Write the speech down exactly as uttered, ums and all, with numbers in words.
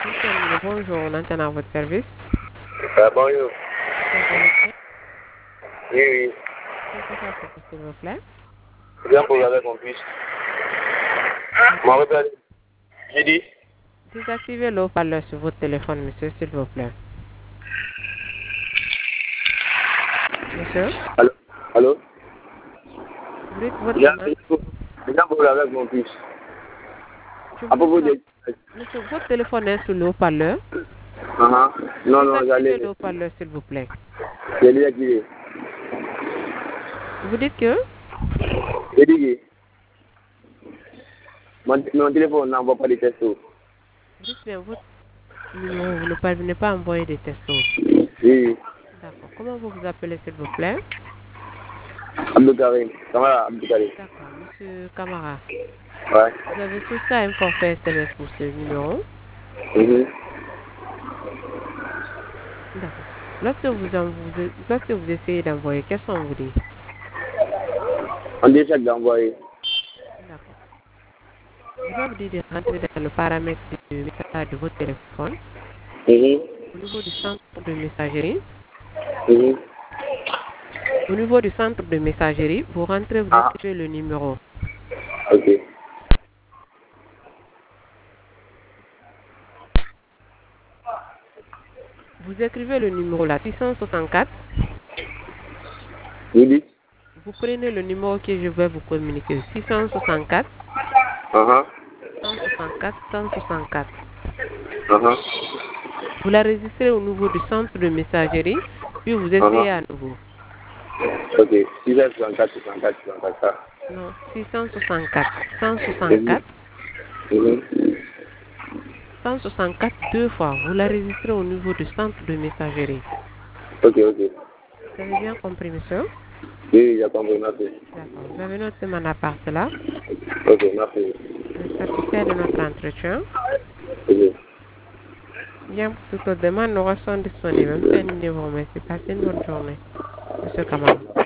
Monsieur, bonjour, on entend à votre service. Ah, bonjour. Vous allez bien? Oui, oui. Que puis-je faire pour vous, s'il vous plaît? C'est bien pour regarder mon fils. M'en rappelle. J'ai dit. Désactivez le haut-parleur sur votre téléphone, monsieur, s'il vous plaît. Monsieur, Allô? Allô? vous dites votre Bien, nom. c'est bien pour regarder mon fils. Je À voulais propos savoir, de. monsieur, votre téléphone est sur le haut-parleur. Ah, non, non, Désactivez le j'allais. haut-parleur, s'il vous plaît. J'ai déjà activé. Vous dites que J'ai dit que mon, mon téléphone n'envoie pas de textos. vous dites bien votre numéro, vous ne parvenez pas à envoyer des textos. Oui, oui. D'accord. Comment vous vous appelez, s'il vous plaît? Abdou Karim. Camarade Abdou Karim. D'accord, monsieur Camara. Ouais. Vous avez souscrit à un forfait S M S pour ce numéro. Mhm. D'accord. Lorsque vous, en- vous, lorsque vous essayez d'envoyer, qu'est-ce qu'on vous dit? On dit chaque d'envoyer. D'accord. Il va vous dire de rentrer dans le paramètre de message de votre téléphone Mhm. au niveau du centre de messagerie. Mhm. Au niveau du centre de messagerie, vous rentrez, vous Ah, écrivez le numéro. ok. Vous écrivez le numéro là, six cent soixante-quatre. Vous dites? Vous prenez le numéro que je vais vous communiquer. six cent soixante-quatre, Ah, cent soixante-quatre, cent soixante-quatre. ah, ah, Vous la registrez au niveau du centre de messagerie, puis vous ah, ah. essayez à nouveau. Ok. six cent soixante-quatre, soixante-quatre, soixante-quatre. Non, six cent soixante-quatre, cent Mhm. soixante-quatre, Mhm. cent soixante-quatre deux fois. Vous la registrez au niveau du centre de messagerie. Ok, ok. Vous avez bien compris, monsieur? Oui, j'ai compris, merci. D'accord. Vous avez noté mon appart là. Ok, merci. Vous êtes satisfait de notre entretien? Ok. Bien, pour toute autre demande, nous restons disponibles. Même si un numéro, merci. Passez une bonne journée, monsieur Kamara.